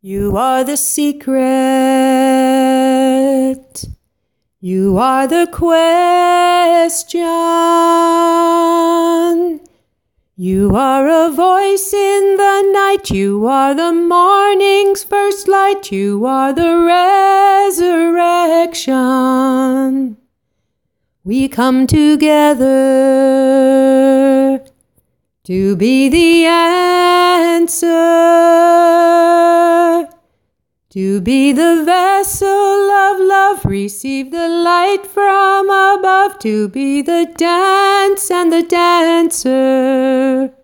You are the secret. You are the question. You are a voice in the night. You are the morning's first light. You are the resurrection. We come together to be the answer, to be the vessel of love, receive the light from above, to be the dance and the dancer.